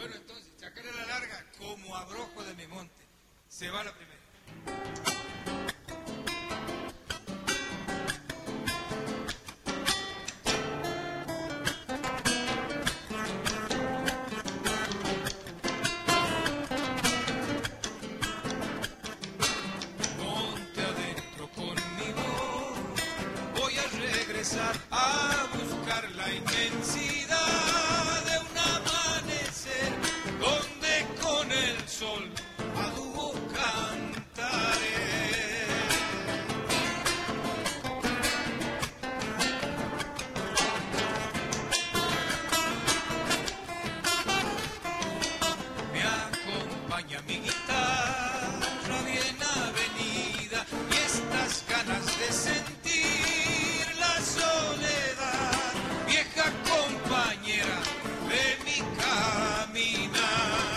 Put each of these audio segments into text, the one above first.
Bueno, entonces, Chacarera la Larga, como abrojo de mi monte. Se va la primera. Monte adentro conmigo, voy a regresar a buscar la inmensidad de un amanecer donde con el sol a dúo cantaré. Me acompaña mi guitarra bien avenida y estas ganas de sentir la soledad, vieja compañera de mi caminar.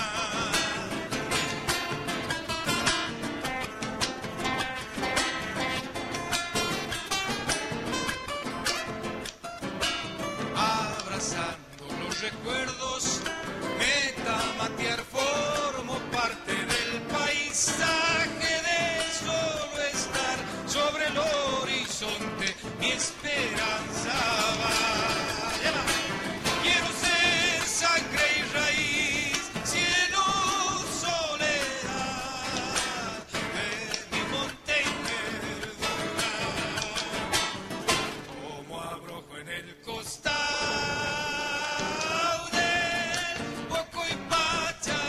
Abrazando los recuerdos, metamatear formo parte del paisaje de solo estar sobre el horizonte, mi esperanza va. Quiero ser sangre y raíz, cielo, soledad de mi monte y verdura, como abrojo en el costado del Poco y Pacha.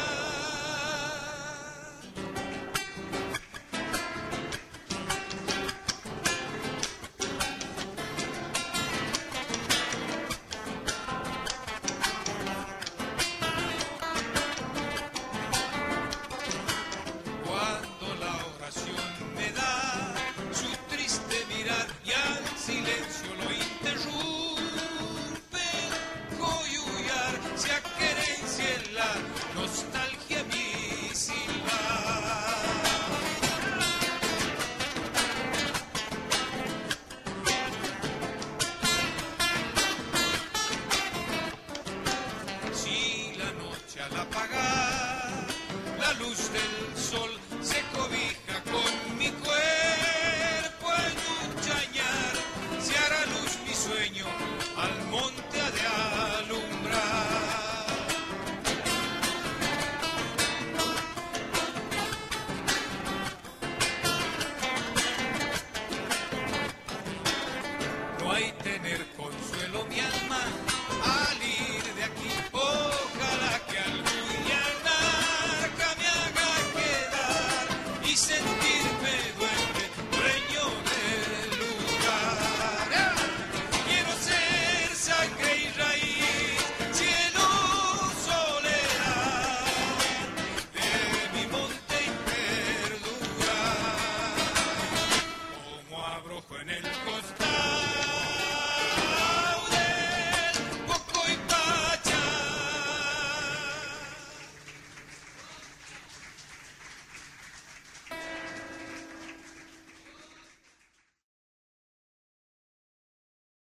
Cuando la oración me da su triste mirar y al silencio lo interrumpe, coyuyar se aquerencia en la nostalgia mi silbar. Si la noche al apagar la luz del sol se cobija